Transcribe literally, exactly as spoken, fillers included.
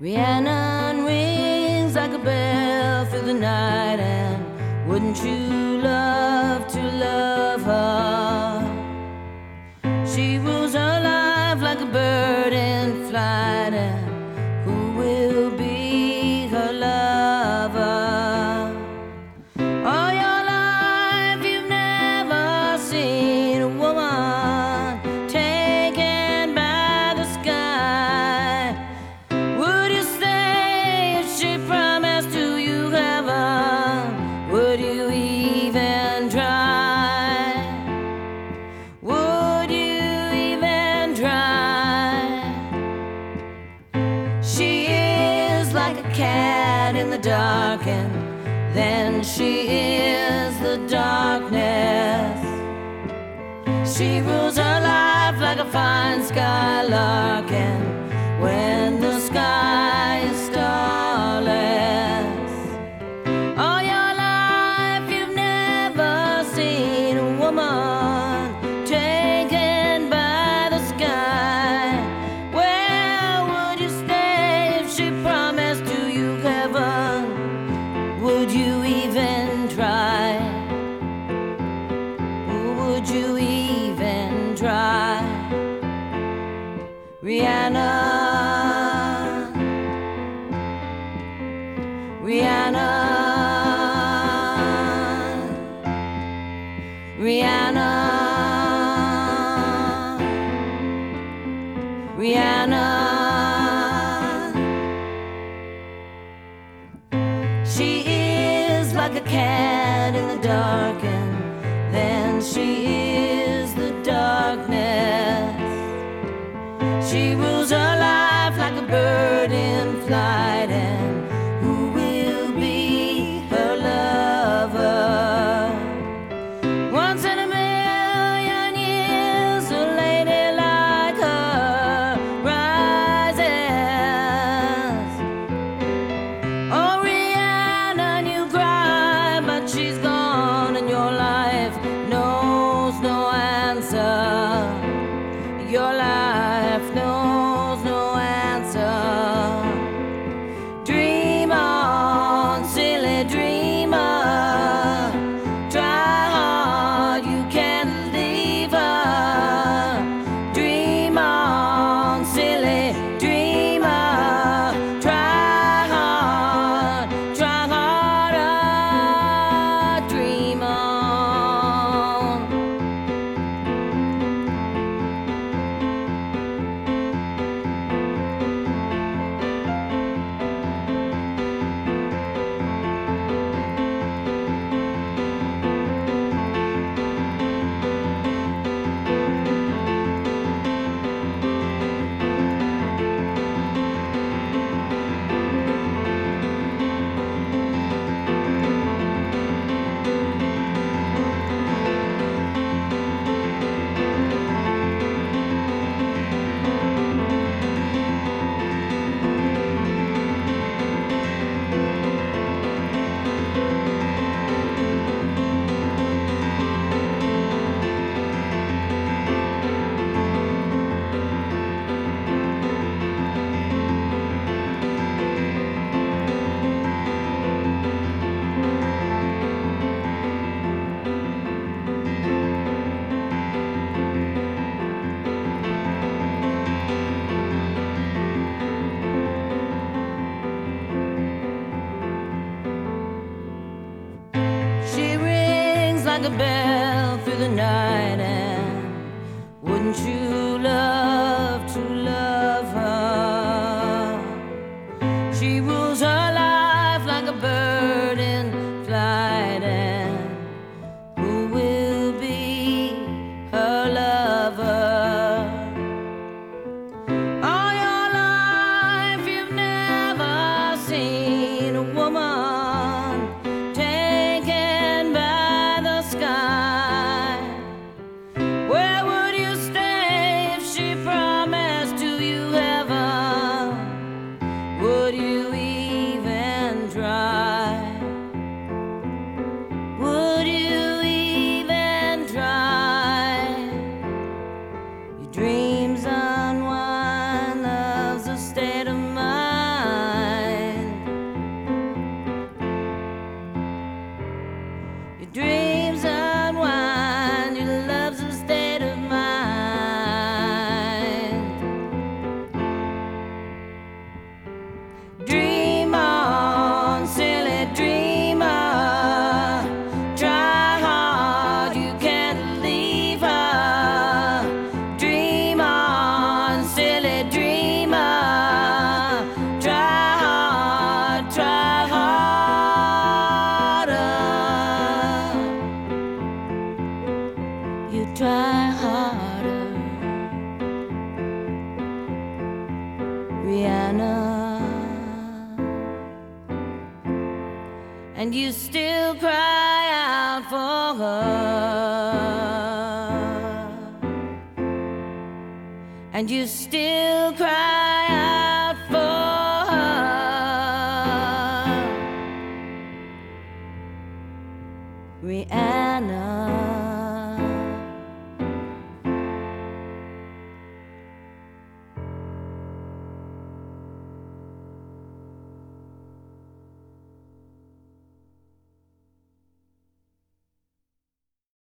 Rhiannon rings like a bell through the night, and wouldn't you love to love her? She rules her life like a bird in flight, and who will be her lover? All your life you've never seen a woman taken by the sky. Would you stay if she promised to you heaven? Would you even try? Would you even try? She is like a cat in the dark, and then she is the darkness. She rules her life like a fine skylark, and when the sky is starless. All your life you've never seen a woman taken by the sky. Where would you stay if she promised to you heaven? Would you even try? Would you even try? Rihanna, Rihanna, Rihanna, Rihanna. She is like a cat in the dark, and then she is the darkness. She rules her life like a bird in flight, and who will be her lover? Once in a million years, a lady like her rises. Oh, Rihanna, you cry, but she's gone, and your life knows no answer. Your life knows no answer. Dream on, silly dreamer. Try hard, you can't leave her. Dream on, silly dreamer. Try hard, try harder. Dream on. She rings like a bell through the night, and wouldn't you love to love her? She rules her life like a bird in flight, and who will be her lover? All your life you've never seen a woman taken by the sky. Where would you stay if she promised to you heaven? Would you even try? Would you even try? Your dreams unwind, love's a state of mind. Rihanna. And you still cry out for her, and you still cry out for her, Rihanna.